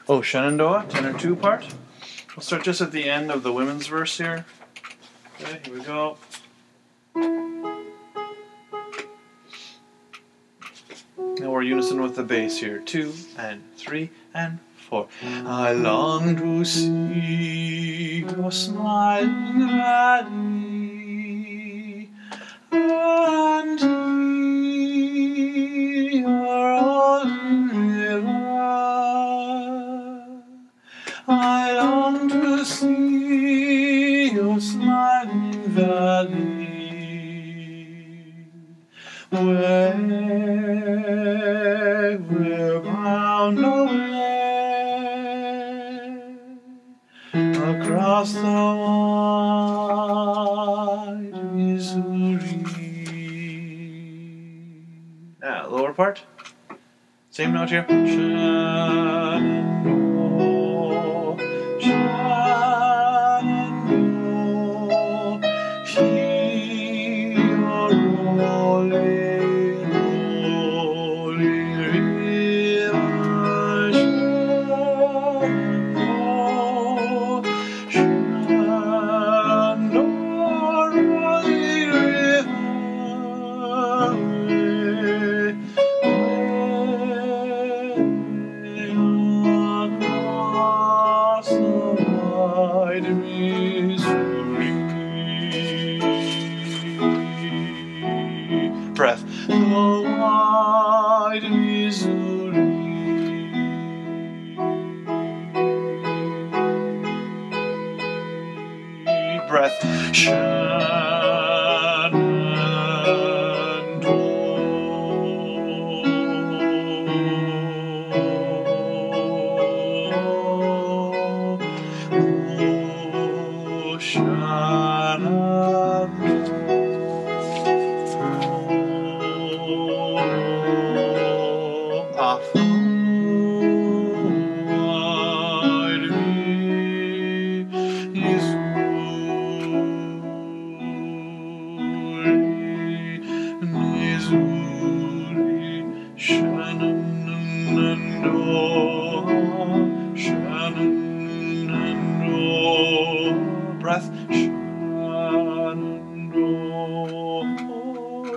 Oh, Shenandoah, tenor 2 part. We'll start just at the end of the women's verse here. Okay, here we go. Now we're unison with the bass here. 2 and 3 and 4. I long to see your smiling valley and hear your rolling river. I long to see your smiling valley where we're bound away across the wide Missouri. Now, lower part. Same note here. Shenandoah, Shenandoah, hear your rolling, rolling river. Shenandoah, Shenandoah, rolling river. Across the wide Missouri. Breath. The wide Missouri. Breath. Off. Shenandoah, Shenandoah, breath. Shenandoah,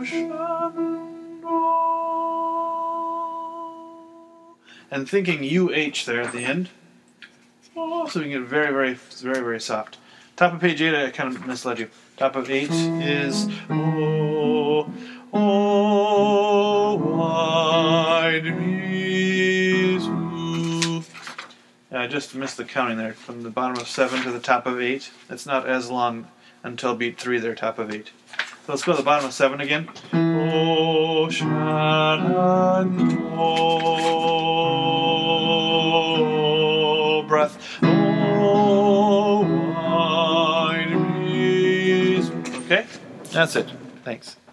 Shenandoah. And thinking UH there at the end. Oh, so we can get very, very, very, very soft. Top of page 8, I kind of misled you. Top of 8 is oh, oh, wide Missouri. I just missed the counting there. From the bottom of 7 to the top of 8. It's not as long until beat 3 there, top of 8. So let's go to the bottom of 7 again. Oh, Shenandoah, breath. Oh, wide Missouri. Okay, that's it. Thanks.